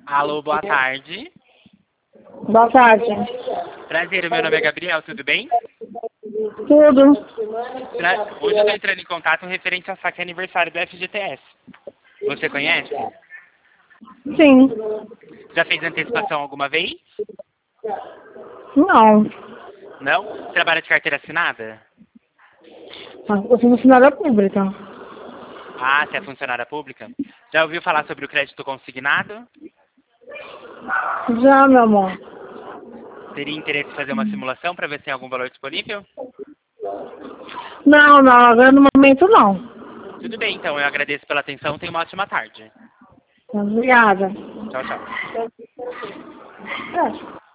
Alô, boa tarde. Boa tarde. Prazer, o meu nome é Gabriel, tudo bem? Tudo. Hoje eu estou entrando em contato referente ao saque aniversário do FGTS. Você conhece? Sim. Já fez antecipação alguma vez? Não. Não? Trabalha de carteira assinada? Eu sou funcionária pública. Ah, você é funcionária pública? Já ouviu falar sobre o crédito consignado? Já, meu amor. Teria interesse em fazer uma simulação para ver se tem algum valor disponível? Não, agora no momento não. Tudo bem, então. Eu agradeço pela atenção. Tenha uma ótima tarde. Obrigada. Tchau, tchau. É.